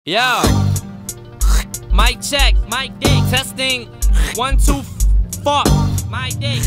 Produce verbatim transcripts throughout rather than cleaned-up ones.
Yo, mic check, mic dick, testing, one, two, fuck, my dick,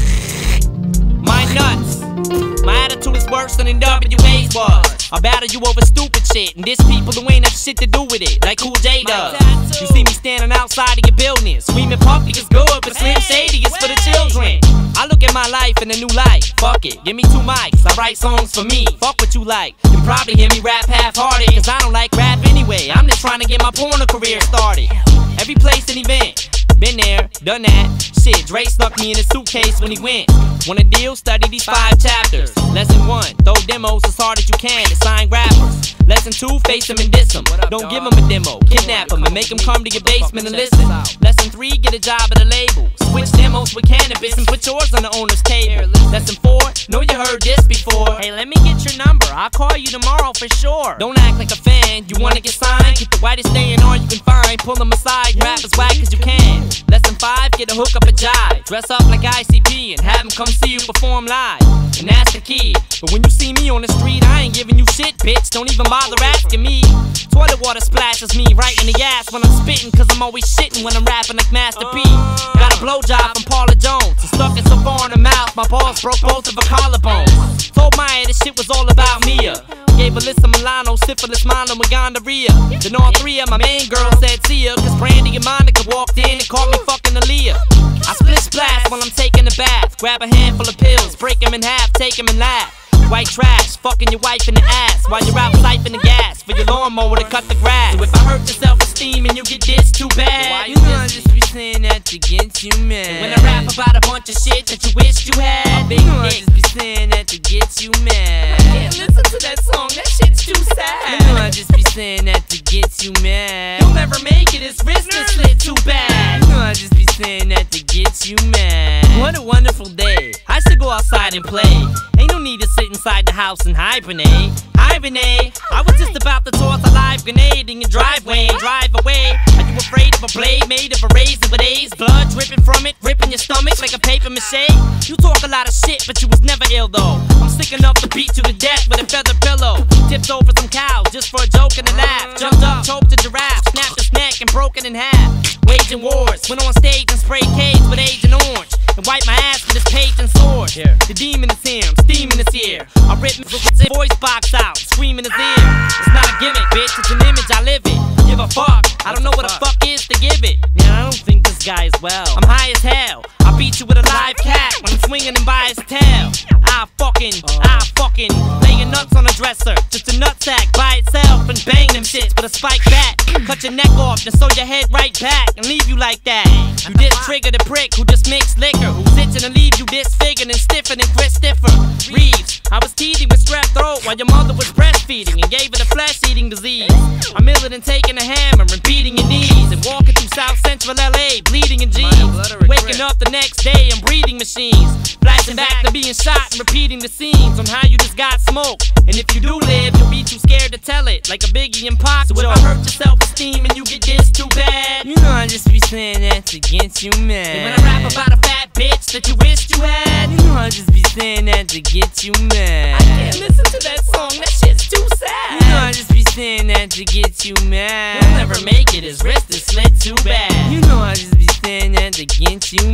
my nuts. My attitude is worse than in W A's was. I battle you over stupid shit, and there's people who ain't have shit to do with it, like Cool J does. You see me standing outside of your building, screaming Puffy is good, but Slim Shady is for the children. I look at my life in a new light. Fuck it, give me two mics, I write songs for me. Fuck what you like, you probably hear me rap half-hearted, cause I don't like rap anyway. I'm just trying to get my porno career started. Every place and event, been there, done that. Shit, Dre snuck me in a suitcase when he went. Want a deal? Study these five chapters. Lesson one, throw demos as hard as you can to sign rappers. Lesson two, face them and diss them. Don't give them a demo, kidnap them and make them come to your basement and listen. Lesson three, get a job at a label. Switch demos with cannabis and put yours on the owner's table. Lesson four, know you heard this before. Hey, let me get your number, I'll call you tomorrow for sure. Don't act like a fan, you wanna get signed? Get the whitest A and R you can find, pull them aside, rap as whack as you can. Lesson five, get a hook up a jive. Dress up like I C P and have them come see you perform live. And that's the key. But when you see me on the street, I ain't giving you shit, bitch. Don't even bother asking me. Toilet water splashes me right in the ass when I'm spitting, cause I'm always shitting when I'm rapping like Master P. Got a blowjob from Paula Jones and stuck it so far in the mouth, my balls broke both of her collarbones. Told Maya this shit was all about Mia. Gave Alyssa Milano, syphilis, mono, and gonorrhea. Then all three of my main girls said see ya, cause Brandy and Monica walked in and caught me fucking Aaliyah. I split splash while I'm taking a bath. Grab a handful of pills, break them in half, take them and laugh. White trash, fucking your wife in the ass while you're out siphoning the gas for your lawnmower to cut the grass. So if I hurt your self-esteem and you get this too bad, why you gonna just be saying that to get you mad? When I rap about a bunch of shit that you wish you had, baby, you just be saying that to get you mad. I can't listen to that song, that shit's too sad. You know I just be saying that to get you mad. You'll never make it, his wrist is slit too bad. You know I just be saying that to get you mad. What a wonderful day, I should go outside and play. Ain't no need to sit inside the house and hibernate. Hibernate, I was just about to toss a live grenade in your driveway and drive away. Are you afraid of a blade made of a razor with A's? Blood dripping from it, ripping your stomach like a paper mache? You talk a lot of shit, but you was never ill though. I'm sick enough to beat you to death with a feather pillow. Tipped over some cows just for a joke and a laugh. Jumped up, choked a giraffe, snapped his neck and broke it in half. Waging wars, went on stage and sprayed K's with Agent Orange and wiped my ass with his page and sword. Yeah. The demon is here, I'm steaming his ear. I rip his voice box out, screaming his ear. It's not a gimmick, bitch, it's an image, I live it. Give a fuck, I don't know what a fuck is to give it. Yeah, I don't think this guy is well. I'm high as hell, I beat you with a live cat when I'm swinging him by his tail. I fucking, I fucking lay your nuts on a dresser, just a nutsack by itself and bang them shits with a spike bat. Cut your neck off, then sew your head right back and leave you like that. You just triggered a prick who just makes liquor, who's itching to leave you disfigured and stiffer than Chris Stiffer. Reeves, I was teasing with strep throat while your mother was breastfeeding and gave her the flesh-eating disease. I'm iller than taking a hammer and beating your knees and walking through South Central L A bleeding in jeans. Waking up the next day in breathing machines, flashing back to being shot and repeating the scenes on how you just got smoked. And if you do live, you'll be too scared to tell it, like a Biggie and Pac. So if I hurt your self-esteem and you get this too bad, you know I just be saying that to get you mad. And when I rap about a fat bitch that you wished you had, you know I just be saying that to get you mad. I can't listen to that song, that shit's too sad. You know I just be saying that to get you mad. He'll never make it, his wrist is slit too bad. You know I just be saying that to get you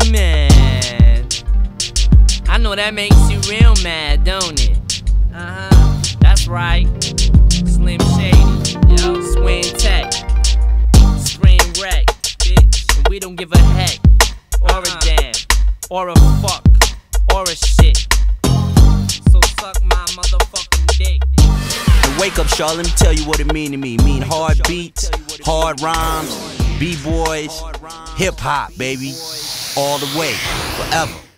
mad. I know that makes you real mad, don't it? Uh-huh, that's right. Slim Shady, yo, Swing Tech, Spring Wreck, bitch. And we don't give a heck, or a damn, or a fuck, or a shit. So suck my motherfucking dick. And wake up, Shaw, let me tell you what it mean to me. Mean hard beats, hard rhymes, B-boys, hip-hop, baby. All the way, forever.